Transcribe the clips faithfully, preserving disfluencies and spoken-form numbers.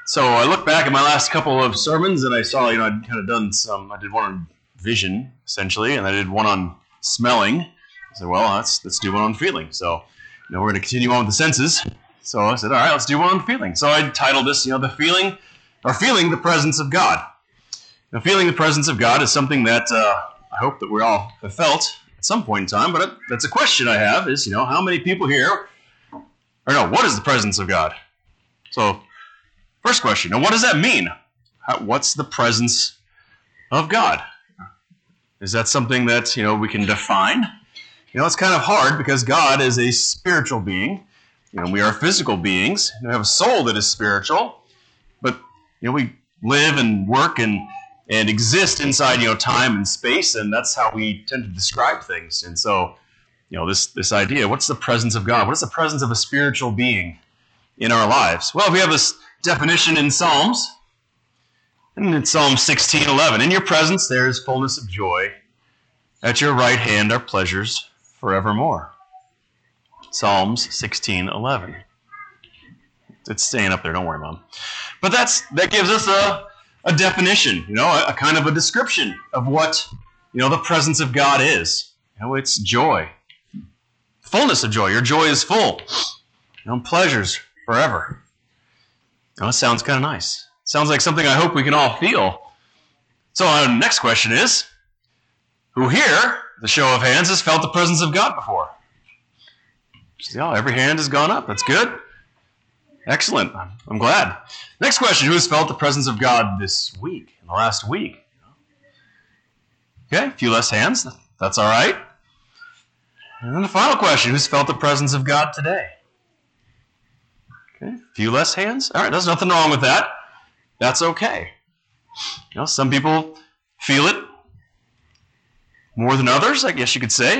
So I look back at my last couple of sermons, and I saw, you know, I'd kind of done some. I did one on vision, essentially, and I did one on smelling. I said, well, let's let's do one on feeling. So, you know, we're going to continue on with the senses. So I said, all right, let's do one on feeling. So I titled this, you know, the feeling, or feeling the presence of God. Now, feeling the presence of God is something that uh, I hope that we all have felt at some point in time. But that's a question I have: is, you know, how many people here, or no, what is the presence of God? So. First question, now what does that mean? How, what's the presence of God? Is that something that, you know, we can define? You know, it's kind of hard because God is a spiritual being. You know, we are physical beings. We have a soul that is spiritual. But, you know, we live and work and, and exist inside, you know, time and space, and that's how we tend to describe things. And so, you know, this, this idea, what's the presence of God? What is the presence of a spiritual being in our lives? Well, we have this definition in Psalms, and it's Psalm sixteen eleven. In your presence there is fullness of joy. At your right hand are pleasures forevermore. Psalms sixteen eleven. It's staying up there, don't worry, Mom. But that's that gives us a, a definition, you know, a, a kind of a description of what, you know, the presence of God is. You know, it's joy. Fullness of joy. Your joy is full. You know, pleasures forever. Oh, that sounds kind of nice. Sounds like something I hope we can all feel. So our next question is, who here, the show of hands, has felt the presence of God before? See, oh, every hand has gone up. That's good. Excellent. I'm glad. Next question, who has felt the presence of God this week, in the last week? Okay, a few less hands. That's all right. And then the final question, who's felt the presence of God today? Okay, a few less hands. All right, there's nothing wrong with that. That's okay. You know, some people feel it more than others, I guess you could say.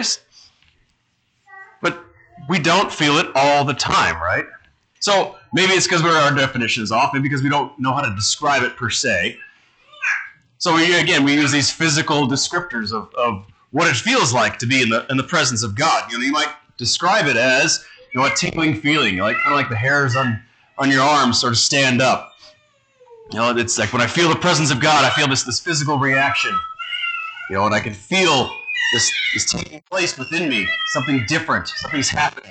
But we don't feel it all the time, right? So maybe it's because our definition is off, maybe because we don't know how to describe it per se. So we, again, we use these physical descriptors of, of what it feels like to be in the in the presence of God. You know, you might describe it as, you know, a tingling feeling, like kind of like the hairs on, on your arms sort of stand up. You know, it's like when I feel the presence of God, I feel this this physical reaction. You know, and I can feel this this taking place within me. Something different. Something's happening.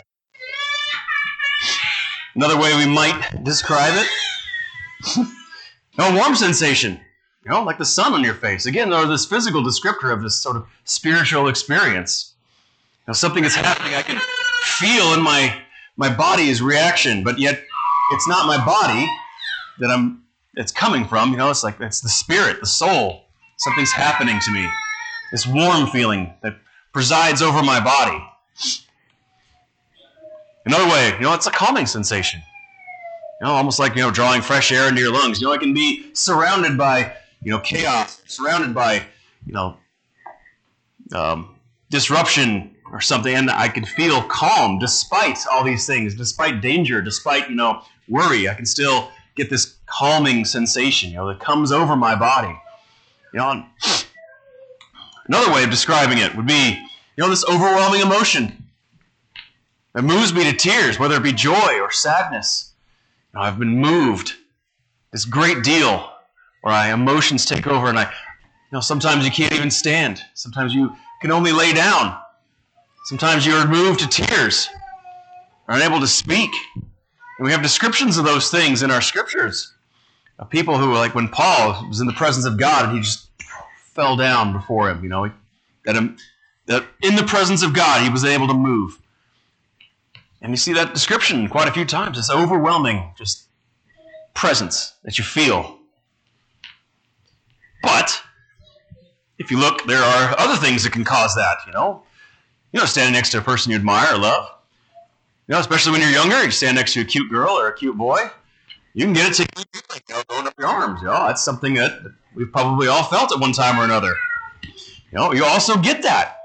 Another way we might describe it, a warm sensation. You know, like the sun on your face. Again, or this physical descriptor of this sort of spiritual experience. You know, something is happening. I can feel in my my body's reaction, but yet it's not my body that I'm it's coming from. You know, it's like it's the spirit, the soul. Something's happening to me. This warm feeling that presides over my body. Another way, you know, it's a calming sensation. You know, almost like, you know, drawing fresh air into your lungs. You know, I can be surrounded by, you know, chaos, surrounded by, you know, um, disruption or something, and I can feel calm despite all these things, despite danger, despite, you know, worry. I can still get this calming sensation, you know, that comes over my body. You know, another way of describing it would be, you know, this overwhelming emotion that moves me to tears, whether it be joy or sadness. You know, I've been moved this great deal, where I emotions take over, and I, you know, sometimes you can't even stand. Sometimes you can only lay down. Sometimes you're moved to tears, are unable to speak. And we have descriptions of those things in our scriptures. Of people who, like when Paul was in the presence of God and he just fell down before him, you know, that, um, that in the presence of God he was able to move. And you see that description quite a few times. This overwhelming just presence that you feel. But if you look, there are other things that can cause that, you know. You know, standing next to a person you admire or love. You know, especially when you're younger, you stand next to a cute girl or a cute boy. You can get it tickling, you know, going up your arms. You know, that's something that we've probably all felt at one time or another. You know, you also get that.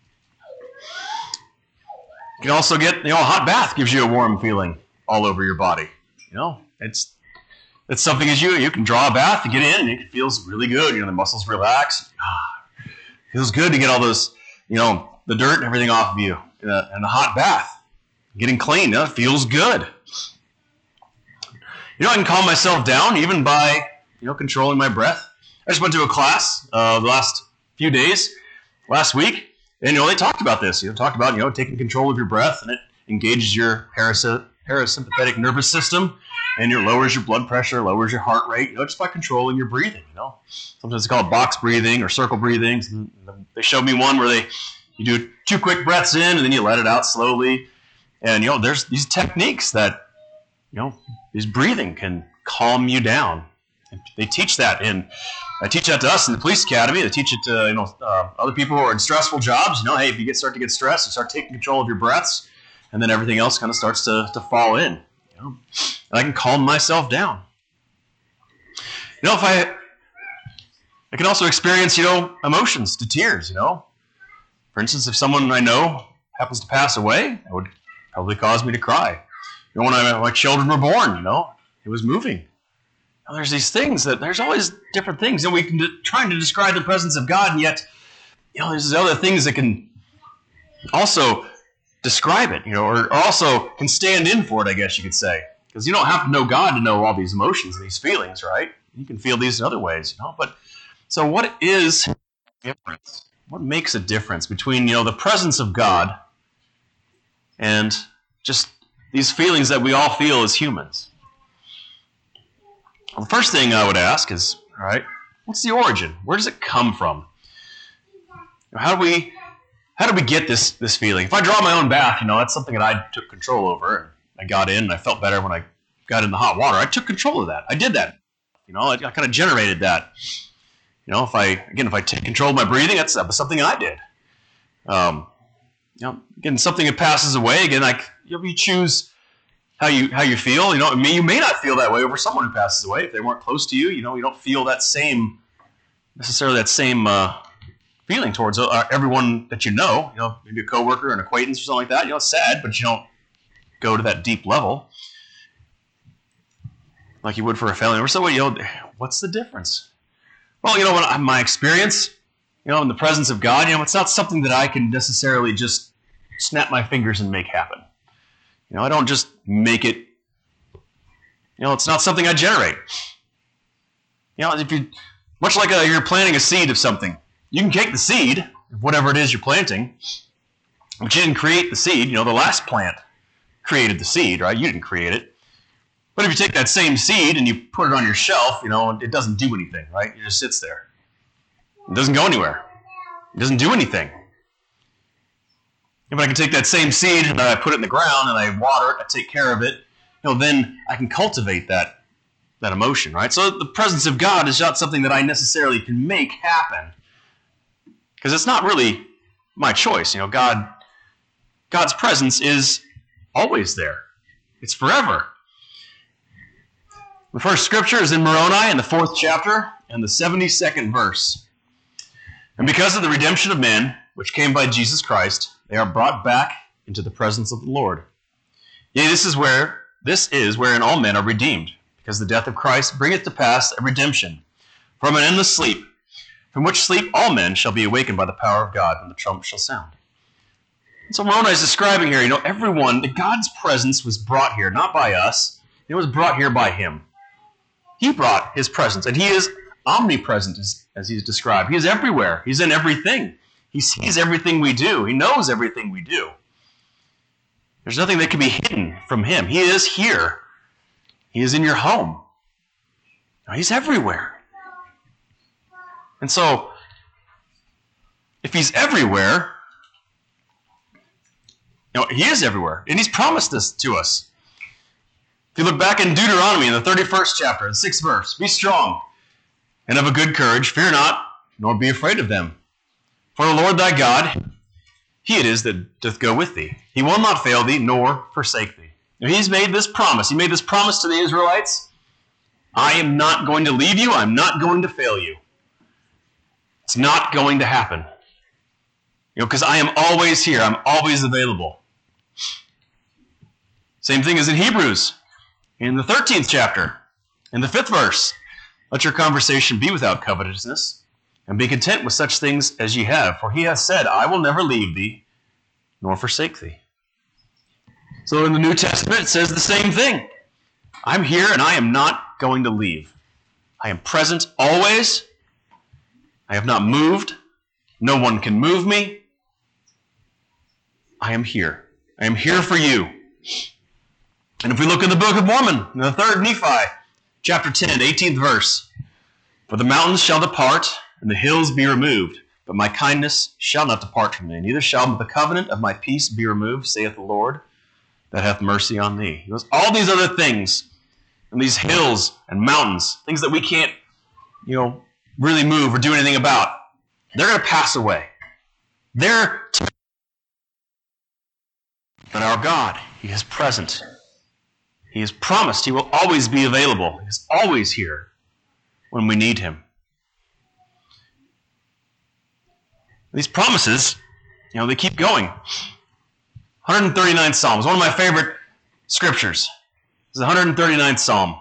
You can also get, you know, a hot bath gives you a warm feeling all over your body. You know, it's it's something as you you can draw a bath, you get in, and it feels really good. You know, the muscles relax. Ah, feels good to get all those, you know, the dirt and everything off of you in a, in a hot bath. Getting clean, you know, it feels good. You know, I can calm myself down even by, you know, controlling my breath. I just went to a class uh, the last few days, last week, and, you know, they talked about this. You know, talked about, you know, taking control of your breath, and it engages your parasy- parasympathetic nervous system, and it lowers your blood pressure, lowers your heart rate, you know, just by controlling your breathing, you know. Sometimes it's called box breathing or circle breathing. They showed me one where they you do two quick breaths in, and then you let it out slowly. And, you know, there's these techniques that, you know, this breathing can calm you down. And they teach that, and I teach that to us in the police academy. They teach it to, you know, uh, other people who are in stressful jobs. You know, hey, if you get start to get stressed, you start taking control of your breaths, and then everything else kind of starts to, to fall in. You know, and I can calm myself down. You know, if I, I can also experience, you know, emotions to tears. You know, for instance, if someone I know happens to pass away, that would probably cause me to cry. You know, when I, my children were born, you know, it was moving. Now, there's these things that there's always different things, and we can de- trying to describe the presence of God, and yet, you know, there's these other things that can also describe it, you know, or, or also can stand in for it, I guess you could say. Because you don't have to know God to know all these emotions and these feelings, right? You can feel these in other ways, you know. But so what is the difference? What makes a difference between, you know, the presence of God and just these feelings that we all feel as humans? Well, the first thing I would ask is, all right, what's the origin? Where does it come from? How do we how do we get this this feeling? If I draw my own bath, you know, that's something that I took control over. I got in, and I felt better when I got in the hot water. I took control of that. I did that. You know, I, I kind of generated that. You know, if I again, if I take control of my breathing, that's, that was something I did. Um, you know, again, something that passes away. Again, like you, know, you choose how you how you feel. You know, I mean, you may not feel that way over someone who passes away if they weren't close to you. You know, you don't feel that same necessarily that same uh, feeling towards uh, everyone that you know. You know, maybe a coworker, an acquaintance, or something like that. You know, it's sad, but you don't go to that deep level like you would for a family member. So, you know, what's the difference? Well, you know, what my experience, you know, in the presence of God, you know, it's not something that I can necessarily just snap my fingers and make happen. You know, I don't just make it. You know, it's not something I generate. You know, if you, much like a, you're planting a seed of something, you can take the seed of whatever it is you're planting, but you didn't create the seed. You know, the last plant created the seed, right? You didn't create it. But if you take that same seed and you put it on your shelf, you know, it doesn't do anything, right? It just sits there. It doesn't go anywhere. It doesn't do anything. If I can take that same seed and I put it in the ground and I water it, I take care of it, you know, then I can cultivate that, that emotion, right? So the presence of God is not something that I necessarily can make happen, because it's not really my choice. You know, God, God's presence is always there. It's forever. The first scripture is in Moroni in the fourth chapter and the seventy-second verse. And because of the redemption of men, which came by Jesus Christ, they are brought back into the presence of the Lord. Yea, this is where this is wherein all men are redeemed, because the death of Christ bringeth to pass a redemption from an endless sleep, from which sleep all men shall be awakened by the power of God when the trump shall sound. And so Moroni is describing here, you know, everyone, God's presence was brought here, not by us. It was brought here by him. He brought his presence, and he is omnipresent, as, as he's described. He is everywhere. He's in everything. He sees everything we do. He knows everything we do. There's nothing that can be hidden from him. He is here. He is in your home. Now, he's everywhere. And so, if he's everywhere, you know, he is everywhere, and he's promised this to us. If you look back in Deuteronomy in the thirty-first chapter, the sixth verse, be strong and of a good courage, fear not, nor be afraid of them. For the Lord thy God, he it is that doth go with thee. He will not fail thee, nor forsake thee. Now, he's made this promise. He made this promise to the Israelites. I am not going to leave you. I'm not going to fail you. It's not going to happen. You know, because I am always here. I'm always available. Same thing as in Hebrews. In the thirteenth chapter, in the fifth verse, let your conversation be without covetousness, and be content with such things as ye have. For he hath said, I will never leave thee, nor forsake thee. So in the New Testament, it says the same thing. I'm here and I am not going to leave. I am present always. I have not moved. No one can move me. I am here. I am here for you. And if we look in the Book of Mormon, in the third Nephi, chapter ten, eighteenth verse, for the mountains shall depart, and the hills be removed, but my kindness shall not depart from thee, neither shall the covenant of my peace be removed, saith the Lord, that hath mercy on thee. He goes, all these other things, and these hills and mountains, things that we can't, you know, really move or do anything about, they're going to pass away. They're t- but our God, He is present. He has promised He will always be available. He is always here when we need Him. These promises, you know, they keep going. one hundred thirty-ninth Psalm is one of my favorite scriptures. It's the one hundred thirty-ninth Psalm.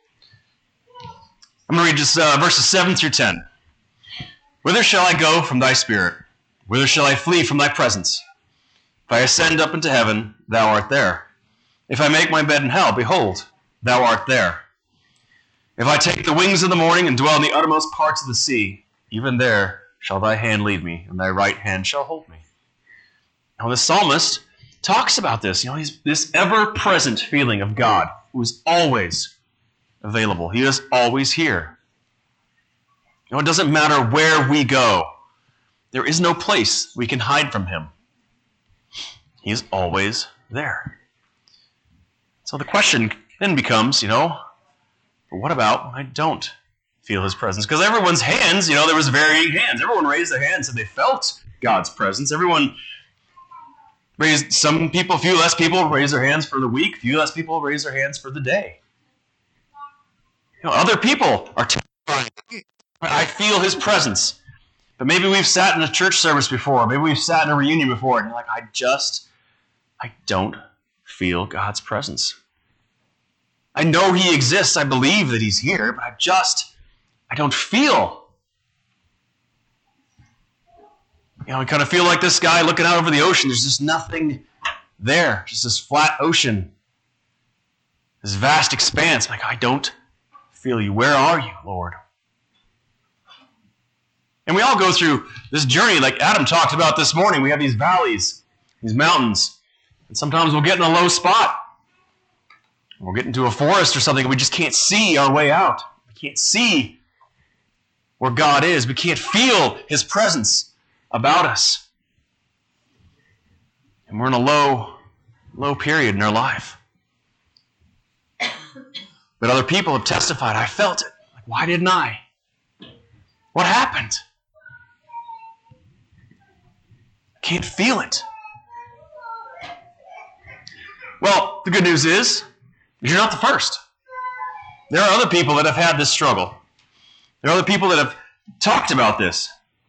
I'm going to read just uh, verses seven through ten. Whither shall I go from thy spirit? Whither shall I flee from thy presence? If I ascend up into heaven, thou art there. If I make my bed in hell, behold, thou art there. If I take the wings of the morning and dwell in the uttermost parts of the sea, even there shall thy hand lead me, and thy right hand shall hold me. Now the psalmist talks about this. You know, he's this ever-present feeling of God who is always available. He is always here. You know, it doesn't matter where we go. There is no place we can hide from Him. He is always there. So the question then becomes, you know, but what about when I don't feel His presence? Because everyone's hands, you know, there was varying hands. Everyone raised their hands and they felt God's presence. Everyone raised, some people, few less people raise their hands for the week. Few less people raise their hands for the day. You know, other people are testifying, I feel His presence. But maybe we've sat in a church service before. Maybe we've sat in a reunion before. And you're like, I just, I don't feel God's presence. I know He exists. I believe that He's here. But I just, I don't feel. You know, I kind of feel like this guy looking out over the ocean. There's just nothing there. Just this flat ocean. This vast expanse. Like, I don't feel you. Where are you, Lord? And we all go through this journey like Adam talked about this morning. We have these valleys, these mountains. And sometimes we'll get in a low spot. We'll get into a forest or something and we just can't see our way out. We can't see where God is. We can't feel His presence about us. And we're in a low, low period in our life. But other people have testified, I felt it. Like, why didn't I? What happened? I can't feel it. Well, the good news is, you're not the first. There are other people that have had this struggle. There are other people that have talked about this.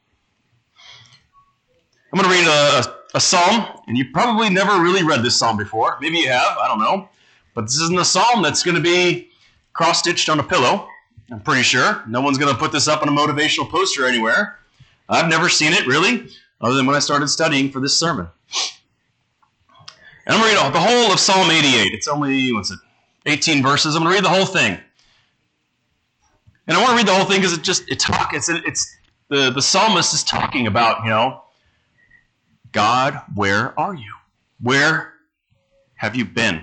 I'm going to read a, a psalm, and you probably never really read this psalm before. Maybe you have, I don't know. But this isn't a psalm that's going to be cross-stitched on a pillow. I'm pretty sure. No one's going to put this up on a motivational poster anywhere. I've never seen it, really, other than when I started studying for this sermon. And I'm going to read the whole of Psalm eighty-eight. It's only, what's it, eighteen verses. I'm going to read the whole thing. And I want to read the whole thing because it just, it talk, it's, it's, the, the psalmist is talking about, you know, God, where are you? Where have you been?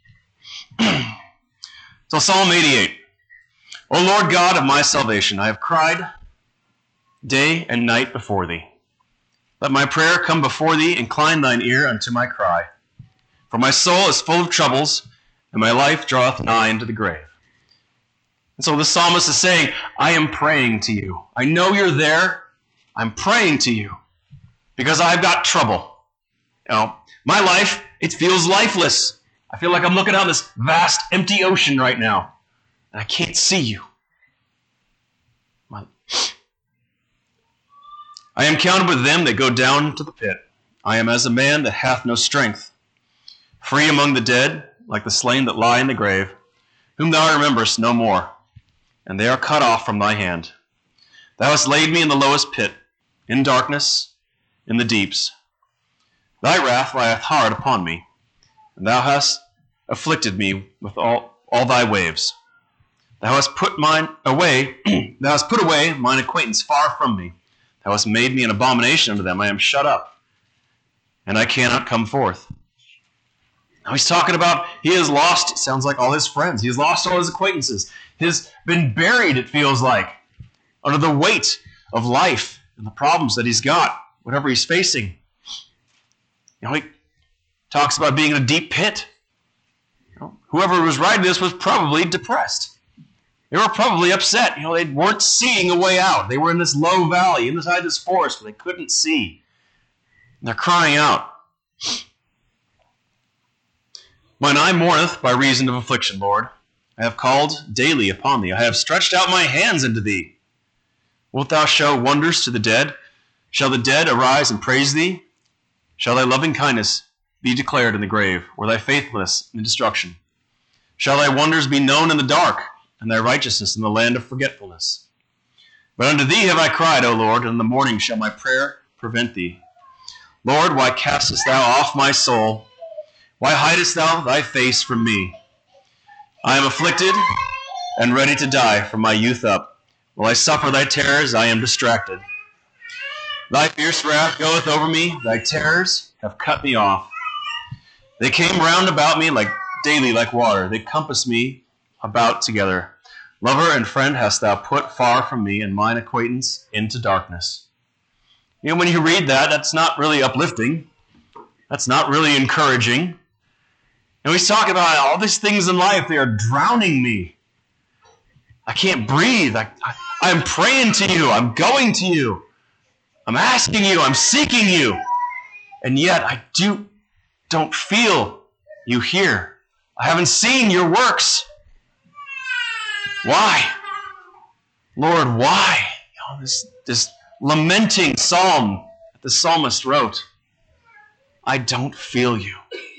So Psalm eighty-eight. O Lord God of my salvation, I have cried day and night before thee. Let my prayer come before thee, incline thine ear unto my cry. For my soul is full of troubles, and my life draweth nigh unto the grave. And so the psalmist is saying, I am praying to you. I know you're there. I'm praying to you because I've got trouble. You know, my life, it feels lifeless. I feel like I'm looking out this vast, empty ocean right now, and I can't see you. I am counted with them that go down to the pit. I am as a man that hath no strength, free among the dead, like the slain that lie in the grave, whom thou rememberest no more, and they are cut off from thy hand. Thou hast laid me in the lowest pit, in darkness, in the deeps. Thy wrath lieth hard upon me, and thou hast afflicted me with all, all thy waves. Thou hast put mine away, thou hast put away mine acquaintance far from me. Thou hast made me an abomination unto them. I am shut up, and I cannot come forth. Now he's talking about he has lost, sounds like all his friends. He has lost all his acquaintances. He has been buried, it feels like, under the weight of life and the problems that he's got, whatever he's facing. You know, he talks about being in a deep pit. You know, whoever was writing this was probably depressed. They were probably upset. You know, they weren't seeing a way out. They were in this low valley, inside this forest, where they couldn't see. And they're crying out. Mine eye mourneth by reason of affliction, Lord. I have called daily upon thee. I have stretched out my hands unto thee. Wilt thou show wonders to the dead? Shall the dead arise and praise thee? Shall thy loving kindness be declared in the grave, or thy faithfulness in destruction? Shall thy wonders be known in the dark, and thy righteousness in the land of forgetfulness? But unto thee have I cried, O Lord, and in the morning shall my prayer prevent thee. Lord, why castest thou off my soul? Why hidest thou thy face from me? I am afflicted and ready to die from my youth up. While I suffer thy terrors, I am distracted. Thy fierce wrath goeth over me, thy terrors have cut me off. They came round about me like daily like water. They compass me about together. Lover and friend hast thou put far from me, and mine acquaintance into darkness. You know, when you read that, that's not really uplifting. That's not really encouraging. And he's talking about all these things in life, they are drowning me. I can't breathe. I, I, I'm praying to you. I'm going to you. I'm asking you. I'm seeking you. And yet I do, don't feel you here. I haven't seen your works. Why? Lord, why? You know, this, this lamenting psalm that the psalmist wrote. I don't feel you.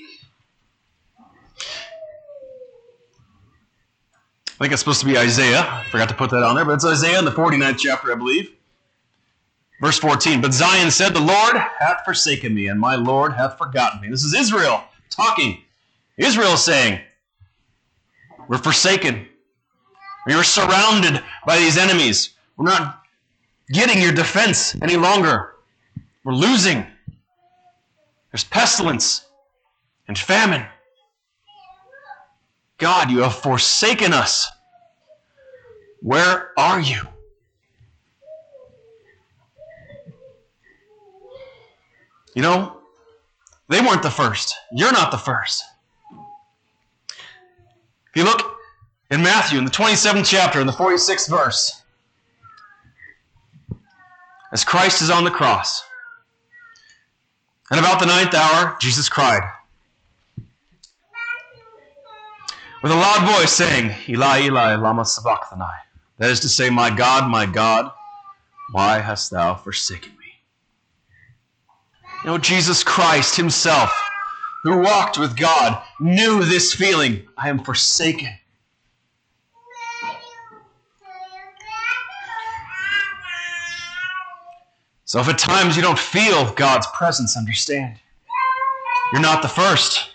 I think it's supposed to be Isaiah. I forgot to put that on there, but it's Isaiah in the forty-ninth chapter, I believe. Verse fourteen, but Zion said, the Lord hath forsaken me, and my Lord hath forgotten me. This is Israel talking. Israel is saying, we're forsaken. We are surrounded by these enemies. We're not getting your defense any longer. We're losing. There's pestilence and famine. God, you have forsaken us. Where are you? You know, they weren't the first. You're not the first. If you look in Matthew, in the twenty-seventh chapter, in the forty-sixth verse, as Christ is on the cross, and about the ninth hour, Jesus cried with a loud voice, saying, Eli, Eli, lama sabachthani. That is to say, my God, my God, why hast thou forsaken me? You know, Jesus Christ himself, who walked with God, knew this feeling. I am forsaken. So if at times you don't feel God's presence, understand. You're not the first.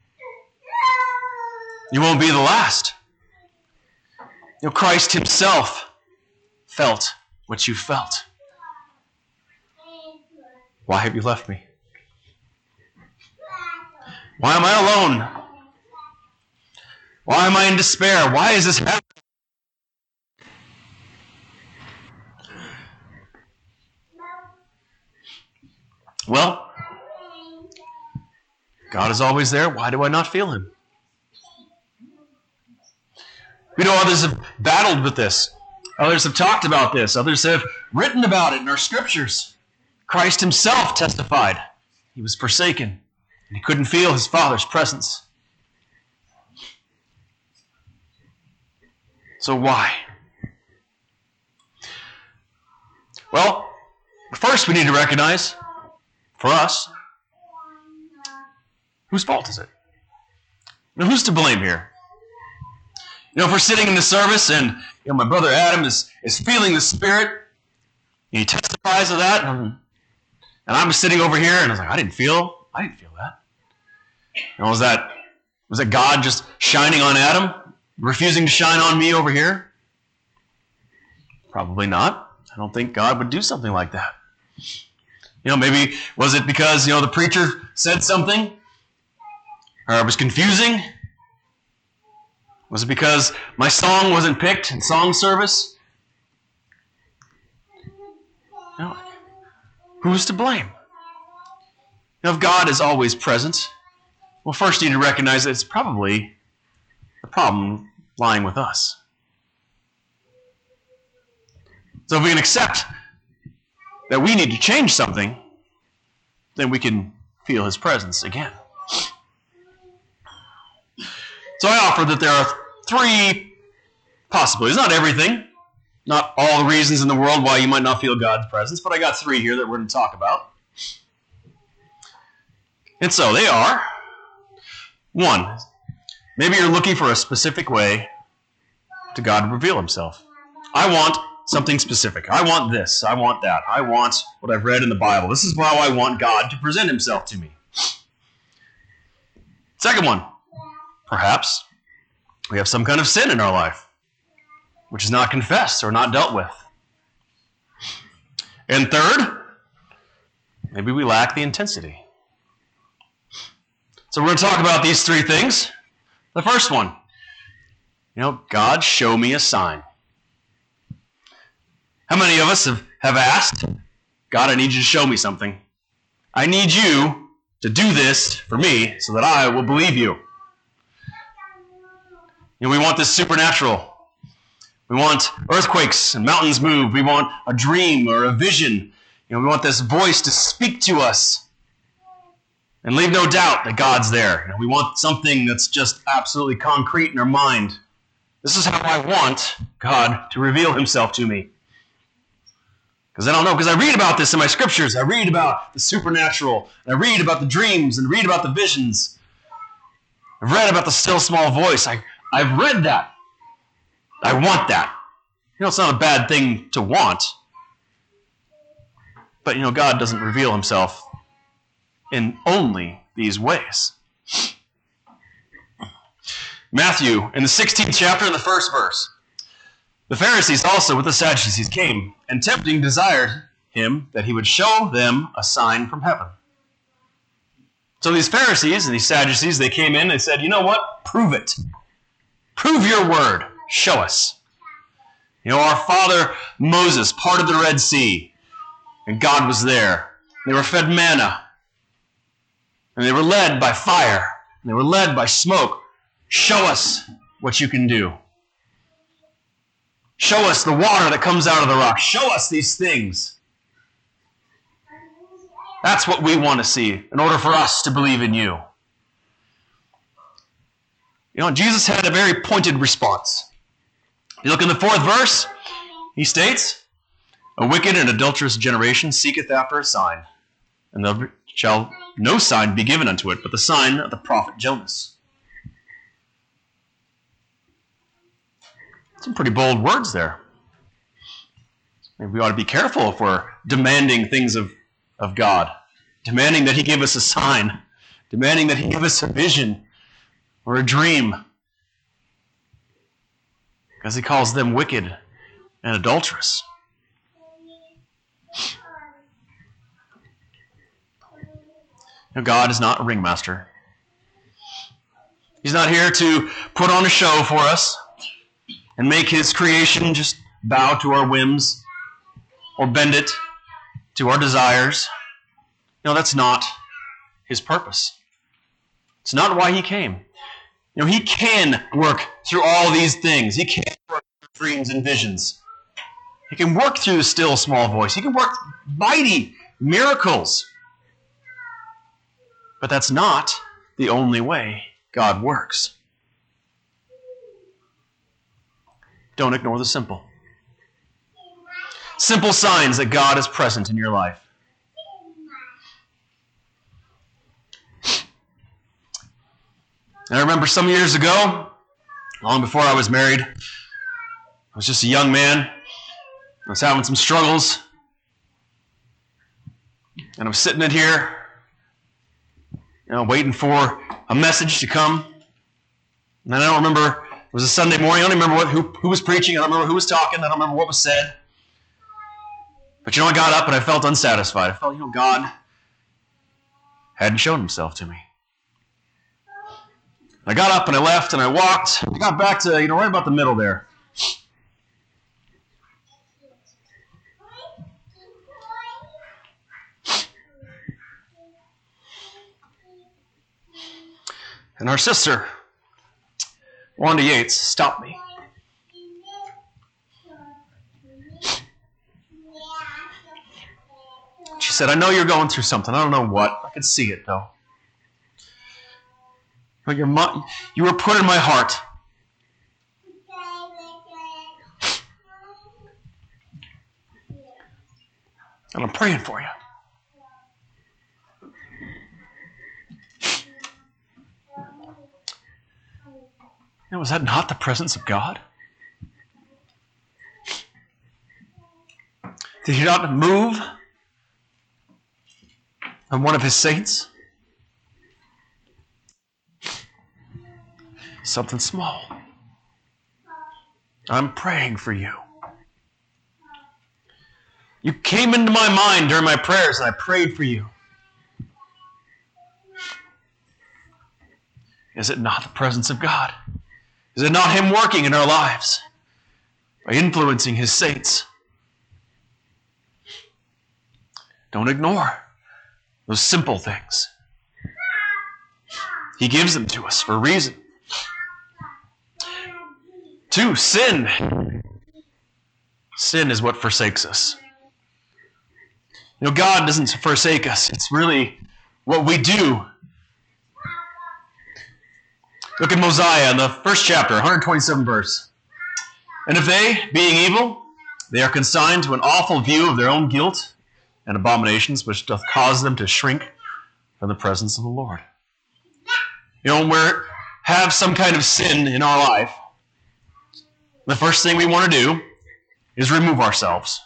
You won't be the last. You know, Christ himself felt what you felt. Why have you left me? Why am I alone? Why am I in despair? Why is this happening? Well, God is always there. Why do I not feel him? We know others have battled with this. Others have talked about this. Others have written about it in our scriptures. Christ himself testified. He was forsaken, and he couldn't feel his Father's presence. So why? Well, first we need to recognize, for us, whose fault is it? Now, who's to blame here? You know, if we're sitting in the service and you know my brother Adam is, is feeling the Spirit, and he testifies of that, and, and I'm sitting over here and I was like, I didn't feel, I didn't feel that. You know, was that was that God just shining on Adam? refusing to shine on me over here? Probably not. I don't think God would do something like that. You know, maybe was it because, you know, the preacher said something? Or it was confusing? Was it because my song wasn't picked in song service? No. Who's to blame? You know, if God is always present, well, first you need to recognize that it's probably the problem lying with us. So if we can accept that we need to change something, then we can feel his presence again. So I offer that there are three possibilities. Not everything, not all the reasons in the world why you might not feel God's presence, but I got three here that we're going to talk about. And so they are, one, maybe you're looking for a specific way to God to reveal himself. I want something specific. I want this. I want that. I want what I've read in the Bible. This is how I want God to present himself to me. Second one, perhaps we have some kind of sin in our life, which is not confessed or not dealt with. And third, maybe we lack the intensity. So we're going to talk about these three things. The first one, you know, God, show me a sign. How many of us have, have asked, God, I need you to show me something. I need you to do this for me so that I will believe you. You know, we want this supernatural. We want earthquakes and mountains move. We want a dream or a vision. You know, we want this voice to speak to us and leave no doubt that God's there. You know, we want something that's just absolutely concrete in our mind. This is how I want God to reveal himself to me. Because I don't know, because I read about this in my scriptures. I read about the supernatural. And I read about the dreams and read about the visions. I've read about the still small voice. I, I've read that. I want that. You know, it's not a bad thing to want. But, you know, God doesn't reveal himself in only these ways. Matthew, in the sixteenth chapter, in the first verse. The Pharisees also with the Sadducees came, and tempting desired him that he would show them a sign from heaven. So these Pharisees and these Sadducees, they came in and said, you know what? Prove it. Prove your word. Show us. You know, our father Moses parted the Red Sea, and God was there. They were fed manna, and they were led by fire, and they were led by smoke. Show us what you can do. Show us the water that comes out of the rock. Show us these things. That's what we want to see in order for us to believe in you. You know, Jesus had a very pointed response. You look in the fourth verse, he states, a wicked and adulterous generation seeketh after a sign, and there shall no sign be given unto it, but the sign of the prophet Jonas. Some pretty bold words there. Maybe we ought to be careful if we're demanding things of, of God, demanding that he give us a sign, demanding that he give us a vision or a dream, because he calls them wicked and adulterous. Now, God is not a ringmaster. He's not here to put on a show for us and make his creation just bow to our whims or bend it to our desires. No, that's not his purpose. It's not why he came. You know, he can work through all these things. He can work through dreams and visions. He can work through the still small voice. He can work mighty miracles. But that's not the only way God works. Don't ignore the simple. Simple signs that God is present in your life. And I remember some years ago, long before I was married, I was just a young man. I was having some struggles. And I was sitting in here, you know, waiting for a message to come. And I don't remember It was a Sunday morning. I don't remember what, who, who was preaching. I don't remember who was talking. I don't remember what was said. But you know, I got up and I felt unsatisfied. I felt, you know, God hadn't shown himself to me. I got up and I left and I walked. I got back to, you know, right about the middle there. And our sister, Wanda Yates, stopped me. She said, I know you're going through something. I don't know what. I could see it, though. But your mo- you were put in my heart. And I'm praying for you. And was that not the presence of God? Did he not move on one of his saints? Something small. I'm praying for you. You came into my mind during my prayers, and I prayed for you. Is it not the presence of God? Is it not him working in our lives by influencing his saints? Don't ignore those simple things. He gives them to us for a reason. Two, sin. Sin is what forsakes us. You know, God doesn't forsake us. It's really what we do. Look at Mosiah in the first chapter, one hundred twenty-seventh verse. And if they, being evil, they are consigned to an awful view of their own guilt and abominations, which doth cause them to shrink from the presence of the Lord. You know, when we have some kind of sin in our life, the first thing we want to do is remove ourselves.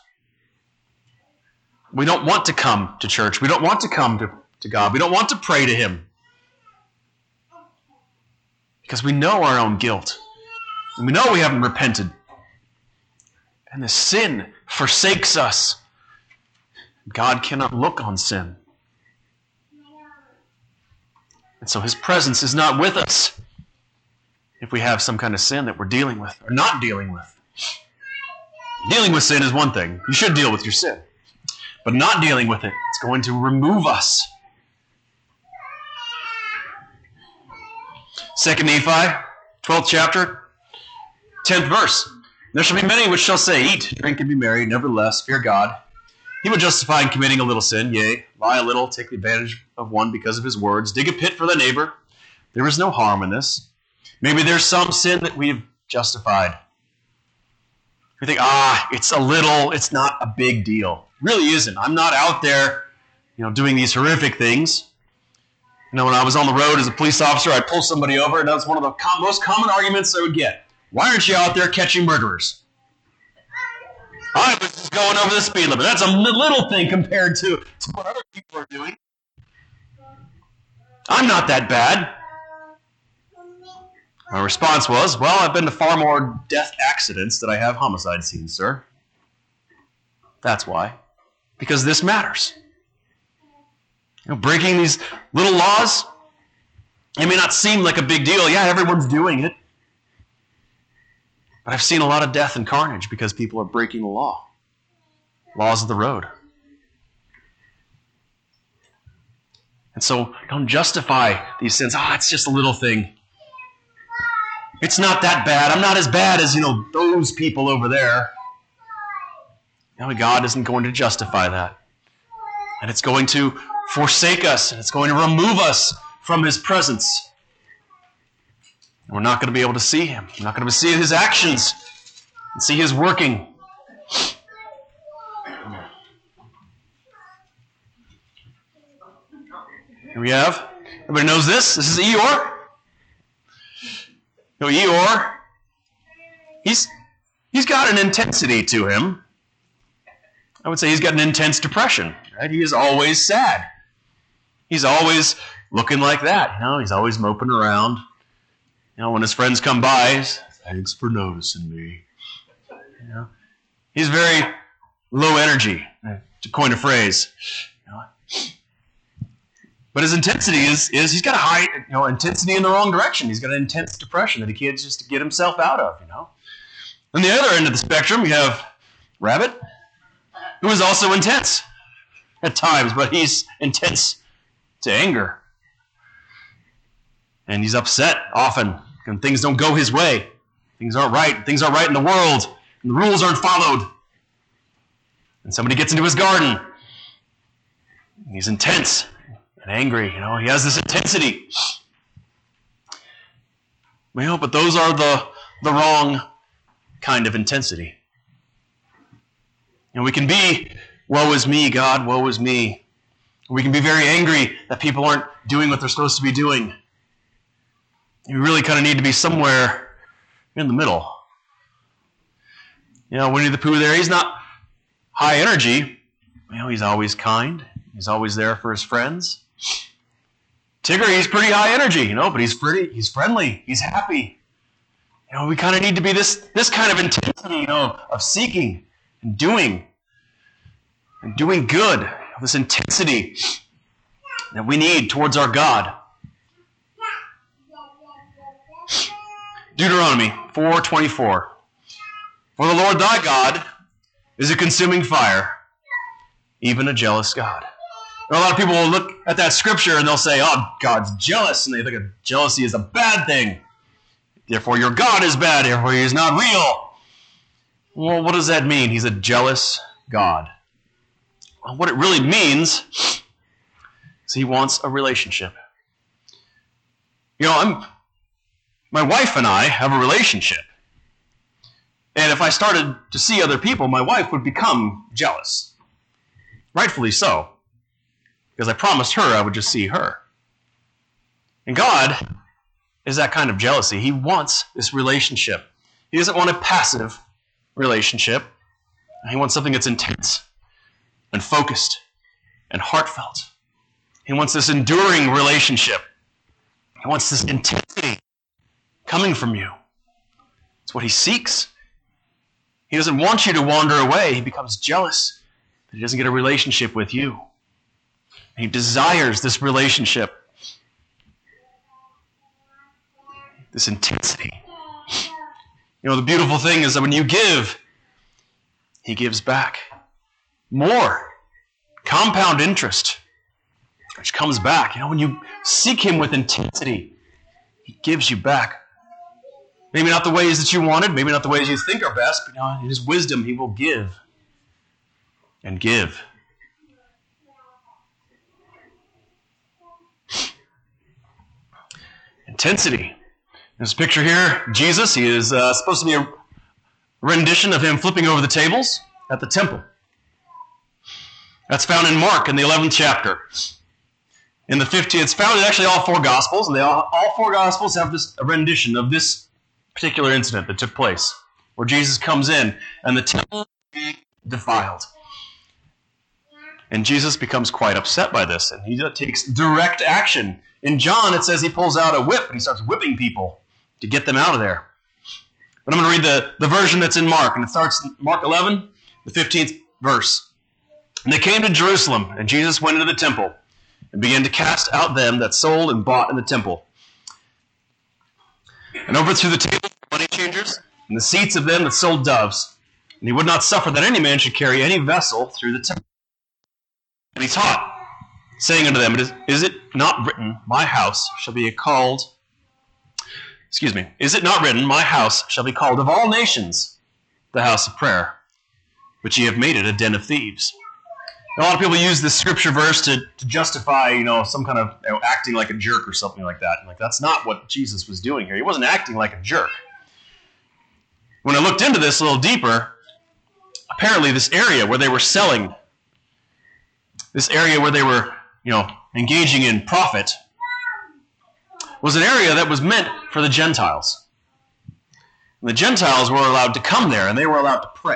We don't want to come to church. We don't want to come to, to God. We don't want to pray to him. Because we know our own guilt. And we know we haven't repented. And the sin forsakes us. God cannot look on sin. And so his presence is not with us if we have some kind of sin that we're dealing with or not dealing with. Dealing with sin is one thing. You should deal with your sin. But not dealing with it, it's going to remove us. Second Nephi, twelfth chapter, tenth verse. There shall be many which shall say, eat, drink, and be merry, nevertheless, fear God. He will justify in committing a little sin, yea, lie a little, take the advantage of one because of his words, dig a pit for the neighbor. There is no harm in this. Maybe there's some sin that we've justified. We think, ah, it's a little, it's not a big deal. It really isn't. I'm not out there, you know, doing these horrific things. You know, when I was on the road as a police officer, I'd pull somebody over, and that was one of the com- most common arguments I would get. Why aren't you out there catching murderers? I was just going over the speed limit. That's a little thing compared to, to what other people are doing. I'm not that bad. My response was, well, I've been to far more death accidents than I have homicide scenes, sir. That's why. Because this matters. You know, breaking these little laws, it may not seem like a big deal. Yeah, everyone's doing it. But I've seen a lot of death and carnage because people are breaking the law. Laws of the road. And so don't justify these sins. Ah, oh, it's just a little thing. It's not that bad. I'm not as bad as, you know, those people over there. No, God isn't going to justify that. And it's going to forsake us. And it's going to remove us from his presence. And we're not going to be able to see him. We're not going to see his actions and see his working. Here we have, everybody knows this. This is Eeyore. You know, Eeyore, he's, he's got an intensity to him. I would say he's got an intense depression. Right? He is always sad. He's always looking like that. You know, he's always moping around. You know, when his friends come by, thanks for noticing me. You know? He's very low energy, to coin a phrase. You know? But his intensity is, is he's got a high you know, intensity in the wrong direction. He's got an intense depression that he can't just get himself out of. You know. On the other end of the spectrum, you have Rabbit, who is also intense at times, but he's intense to anger. And he's upset often when things don't go his way. Things aren't right. Things aren't right in the world, and the rules aren't followed. And somebody gets into his garden. And he's intense and angry. You know, he has this intensity. You know, but those are the, the wrong kind of intensity. And we can be, woe is me, God, woe is me. We can be very angry that people aren't doing what they're supposed to be doing. You really kind of need to be somewhere in the middle. You know, Winnie the Pooh there, he's not high energy. You know, he's always kind. He's always there for his friends. Tigger, he's pretty high energy, you know, but he's pretty, he's friendly, he's happy. You know, we kind of need to be this, this kind of intensity, you know, of seeking and doing and doing good. This intensity that we need towards our God. Deuteronomy four twenty-four. For the Lord thy God is a consuming fire, even a jealous God. A lot of people will look at that scripture and they'll say, oh, God's jealous. And they think of jealousy is a bad thing. Therefore, your God is bad. Therefore, he is not real. Well, what does that mean? He's a jealous God. Well, what it really means is he wants a relationship. You know, I'm, my wife and I have a relationship. And if I started to see other people, my wife would become jealous. Rightfully so. Because I promised her I would just see her. And God is that kind of jealousy. He wants this relationship. He doesn't want a passive relationship. He wants something that's intense and focused and heartfelt. He wants this enduring relationship. He wants this intensity coming from you. It's what he seeks. He doesn't want you to wander away. He becomes jealous that he doesn't get a relationship with you. He desires this relationship, this intensity. You know, the beautiful thing is that when you give, he gives back more. Compound interest, which comes back. You know, when you seek him with intensity, he gives you back. Maybe not the ways that you wanted, maybe not the ways you think are best, but you know, in his wisdom, he will give and give. Intensity. In this picture here, Jesus, he is uh, supposed to be a rendition of him flipping over the tables at the temple. That's found in Mark in the eleventh chapter. In the fifteenth, it's found in actually all four Gospels, and they all, all four Gospels have this a rendition of this particular incident that took place, where Jesus comes in, and the temple is defiled. And Jesus becomes quite upset by this, and he takes direct action. In John, it says he pulls out a whip, and he starts whipping people to get them out of there. But I'm going to read the, the version that's in Mark, and it starts in Mark eleven, the fifteenth verse. And they came to Jerusalem, and Jesus went into the temple, and began to cast out them that sold and bought in the temple, and overthrew the tables of money changers, and the seats of them that sold doves. And he would not suffer that any man should carry any vessel through the temple. And he taught, saying unto them, Is, is it not written, my house shall be called, excuse me, is it not written, my house shall be called of all nations the house of prayer, but ye have made it a den of thieves. And a lot of people use this scripture verse to, to justify, you know, some kind of you know, acting like a jerk or something like that. And like that's not what Jesus was doing here. He wasn't acting like a jerk. When I looked into this a little deeper, apparently this area where they were selling, this area where they were, you know, engaging in profit, was an area that was meant for the Gentiles. And the Gentiles were allowed to come there, and they were allowed to pray.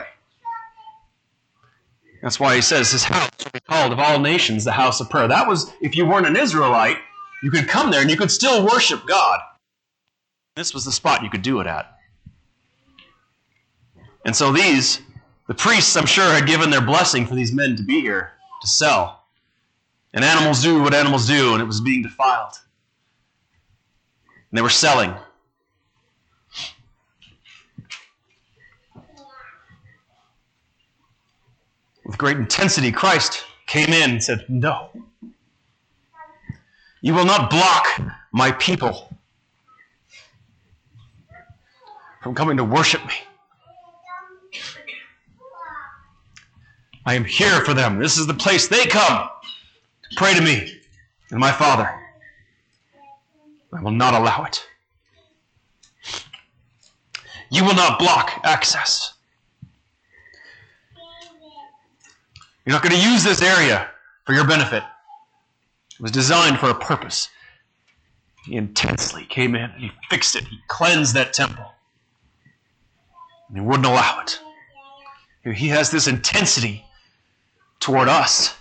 That's why he says his house will be called of all nations the house of prayer. That was, if you weren't an Israelite, you could come there and you could still worship God. This was the spot you could do it at. And so these, the priests, I'm sure, had given their blessing for these men to be here, to sell. And animals do what animals do, and it was being defiled. And they were selling. With great intensity, Christ came in and said, no. You will not block my people from coming to worship me. I am here for them. This is the place they come to pray to me and my Father. I will not allow it. You will not block access. You're not going to use this area for your benefit. It was designed for a purpose. He intensely came in and he fixed it. He cleansed that temple. And he wouldn't allow it. He has this intensity toward us.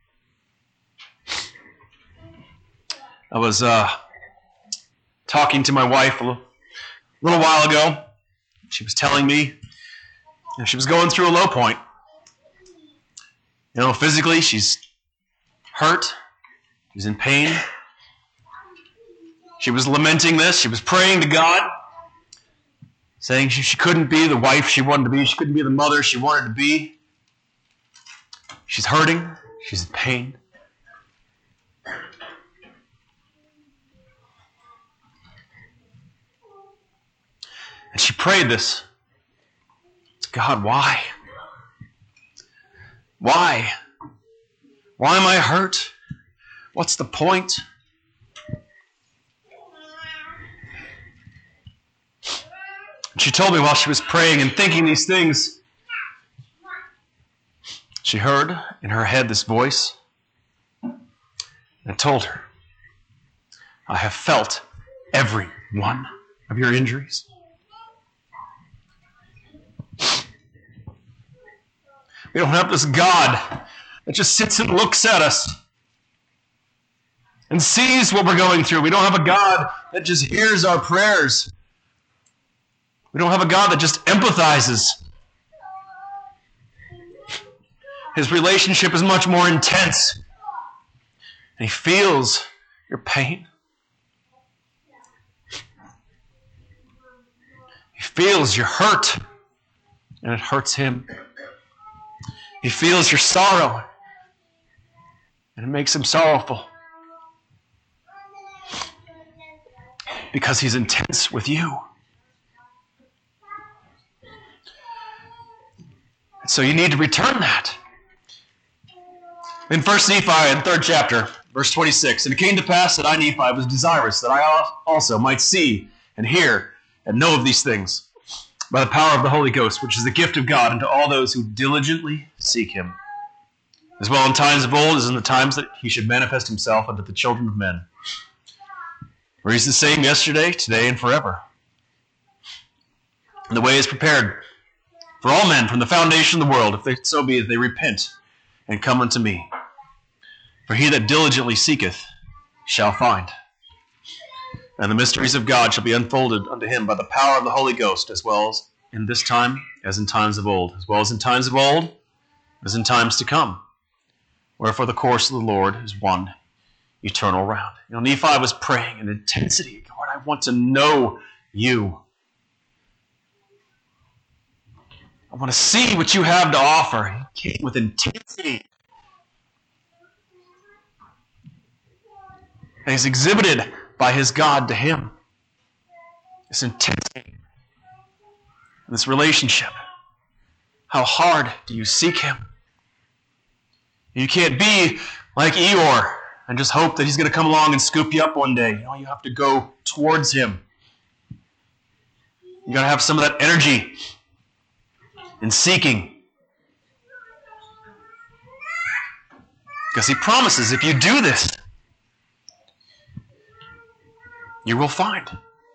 I was uh, talking to my wife a little, little while ago. She was telling me you know, she was going through a low point. You know, physically, she's hurt. She's in pain. She was lamenting this. She was praying to God, saying she, she couldn't be the wife she wanted to be. She couldn't be the mother she wanted to be. She's hurting. She's in pain. And she prayed this. God, why? Why? Why am I hurt? What's the point? And she told me while she was praying and thinking these things, she heard in her head this voice, and it told her, I have felt every one of your injuries. We don't have this God that just sits and looks at us and sees what we're going through. We don't have a God that just hears our prayers. We don't have a God that just empathizes. His relationship is much more intense. And he feels your pain. He feels your hurt. And it hurts him. He feels your sorrow. And it makes him sorrowful. Because he's intense with you. And so you need to return that. In First Nephi, in the third chapter, verse twenty-six, and it came to pass that I, Nephi, was desirous that I also might see and hear and know of these things by the power of the Holy Ghost, which is the gift of God unto all those who diligently seek him, as well in times of old as in the times that he should manifest himself unto the children of men. For he's the same yesterday, today, and forever. And the way is prepared for all men from the foundation of the world, if they so be that they repent and come unto me. For he that diligently seeketh shall find. And the mysteries of God shall be unfolded unto him by the power of the Holy Ghost, as well as in this time as in times of old, as well as in times of old as in times to come. Wherefore the course of the Lord is one eternal round. You know, Nephi was praying in intensity. Lord, I want to know you. I want to see what you have to offer. He came with intensity. And he's exhibited by his God to him. This intensity. This relationship. How hard do you seek him? You can't be like Eeyore and just hope that he's going to come along and scoop you up one day. You know, you have to go towards him. You got to have some of that energy in seeking. Because he promises if you do this, you will find.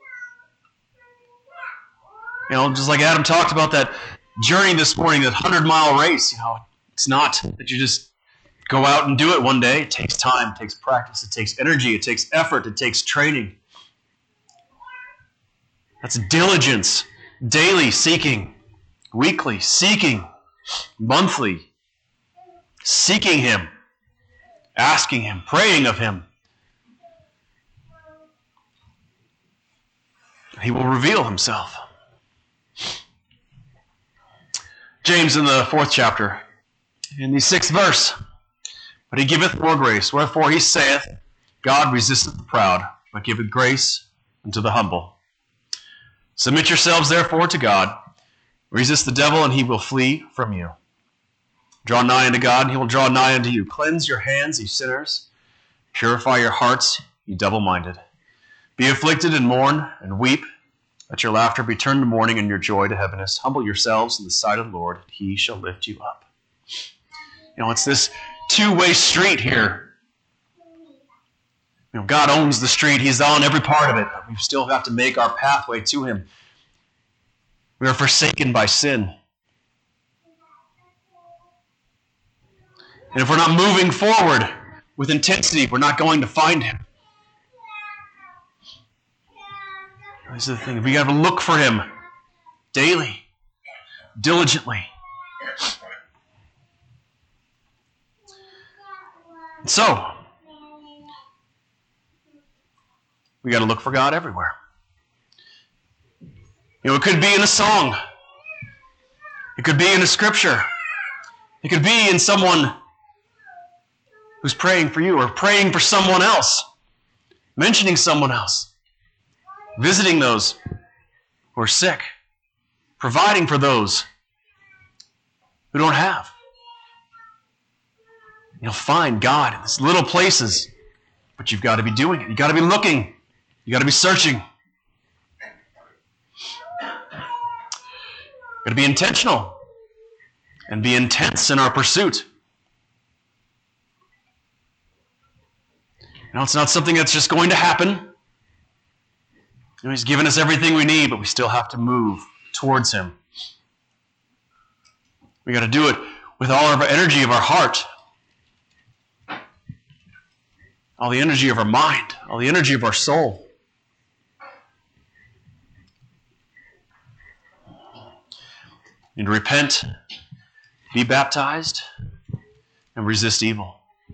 You know, just like Adam talked about that journey this morning, that hundred-mile race. You know, it's not that you just go out and do it one day. It takes time, it takes practice, it takes energy, it takes effort, it takes training. That's diligence, daily seeking weekly, seeking, monthly, seeking Him, asking Him, praying of Him, He will reveal Himself. James in the fourth chapter, in the sixth verse, but He giveth more grace. Wherefore He saith, God resisteth the proud, but giveth grace unto the humble. Submit yourselves therefore to God. Resist the devil, and he will flee from you. Draw nigh unto God, and He will draw nigh unto you. Cleanse your hands, ye sinners. Purify your hearts, ye double-minded. Be afflicted and mourn and weep. Let your laughter be turned to mourning and your joy to heaviness. Humble yourselves in the sight of the Lord, and He shall lift you up. You know, it's this two-way street here. You know, God owns the street. He's on every part of it, but we still have to make our pathway to Him. We are forsaken by sin. And if we're not moving forward with intensity, we're not going to find Him. This is the thing. We got to look for Him daily, diligently. And so, we got to look for God everywhere. You know, it could be in a song. It could be in a scripture. It could be in someone who's praying for you or praying for someone else, mentioning someone else, visiting those who are sick, providing for those who don't have. You'll find God in these little places, but you've got to be doing it. You've got to be looking. You've got to be searching. You've got to be intentional and be intense in our pursuit. You know, it's not something that's just going to happen. You know, He's given us everything we need, but we still have to move towards Him. We got to do it with all of our energy of our heart, all the energy of our mind, all the energy of our soul. And to repent, be baptized, and resist evil.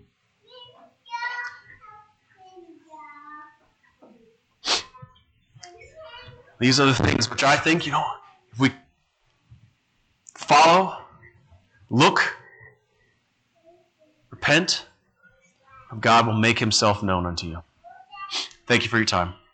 These are the things which I think, you know, if we follow, look, repent, God will make Himself known unto you. Thank you for your time.